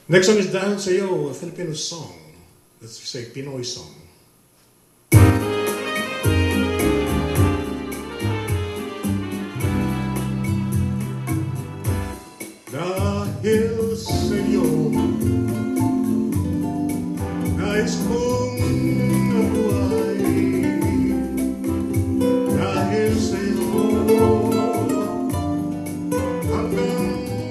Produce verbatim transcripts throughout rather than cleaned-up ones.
Next song is Dahil Sa'yo, a Filipino song. Let's say Pinoy song. Dahil sa'yo, nais kong nabuhay. Dahil sa'yo, hanggang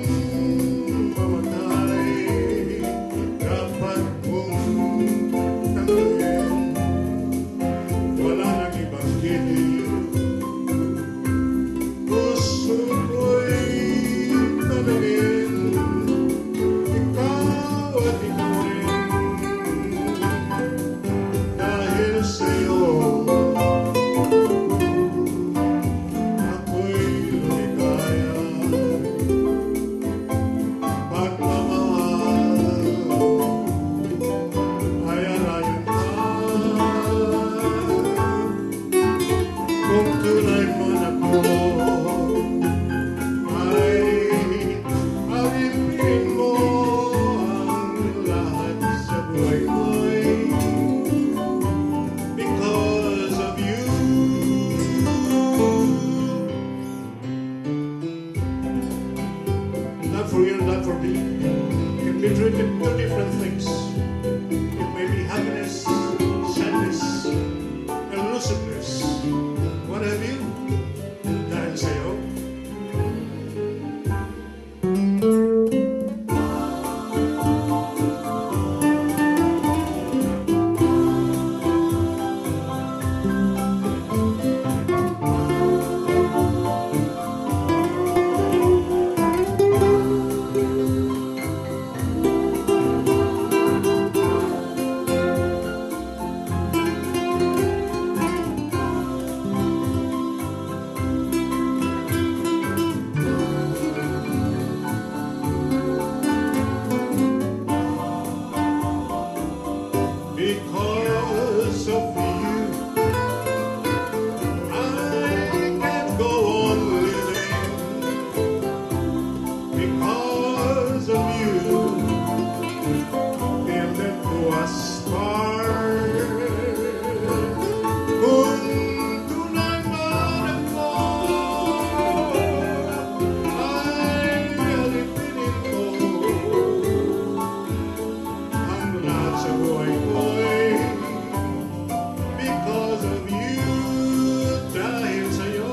mamatay, dapat kong tanggapin. Wala nang ibang giliw. Puso ko'y talagin, ikaw at ikaw rin. Dahil sa'yo, ako'y lumikaya. Pagmamahal ay alayan ka. Kung tunay man ako, not for you, not for me. It can be treated two different things. It may be happiness, sadness, elusiveness. What have you? Dahil sa'yo. Because of you, I can go on living. Because of you, build to a star. Kung tunay man ako, ay alipinin ko ang lahat sa buhay ko. Because of you, dahil sa'yo.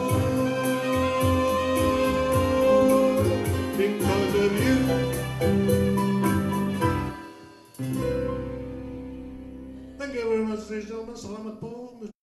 Because of you. Thank you very much, ladies and gentlemen. Salamat po.